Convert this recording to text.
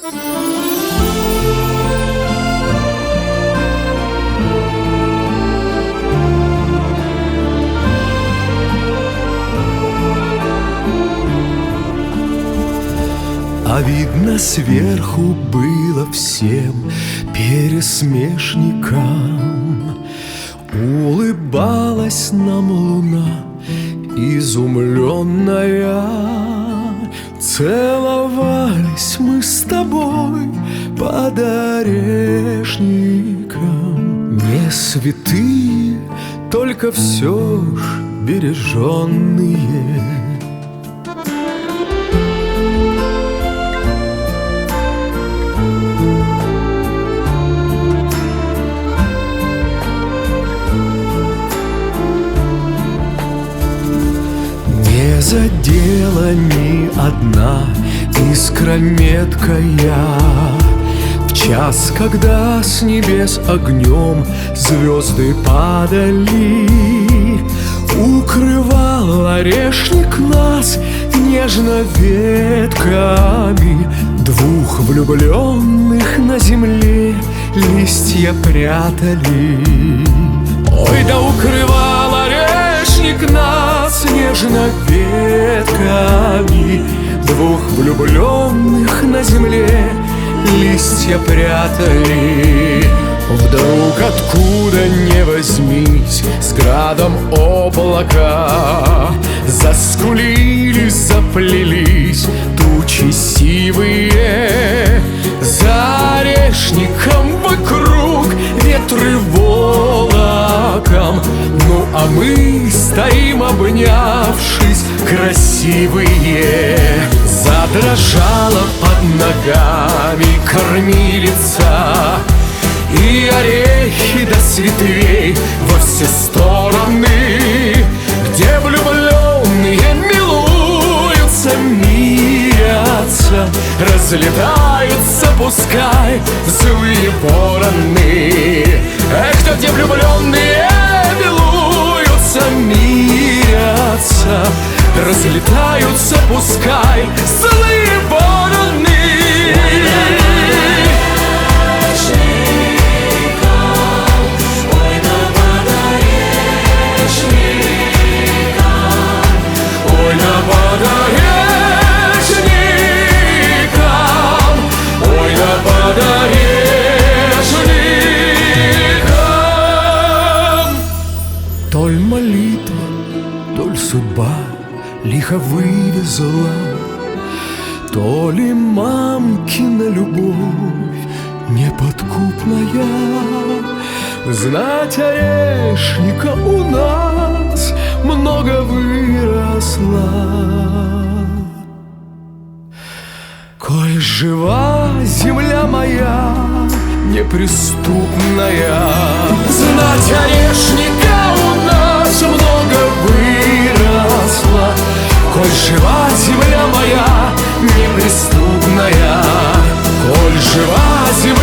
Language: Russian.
А видно, сверху было всем пересмешникам. Улыбалась нам луна изумленная. Целовались мы с тобой под орешником. Не святые, только все ж береженные. Не задела ни одна искра меткая в час, когда с небес огнем звезды падали. Укрывал орешник нас нежно ветками. Двух влюбленных на земле листья прятали. Ой, да укрывал орешник нас нежно ветками. Двух влюбленных на земле листья прятали. Вдруг откуда не возьмись, с градом облака заскулили, заплелись тучи сивые. За орешником вокруг ветры волоком. Ну а мы стоим, обнявшись, красивые. Задрожала под ногами кормилица, и орехи до ветвей во все стороны, где влюбленные милуются, мирятся, разлетаются, пускай злые вороны. Эх, да где влюбленные милуются, мирятся, разлетаются, пускай злые вороны. Толь молитва, толь судьба лихо вывезла, то ли мамкина любовь неподкупная. Знать орешника у нас много выросла. Коль жива земля моя неприступная, знать орешника у нас много выросла. Коль жива земля моя неприступная, коль жива земля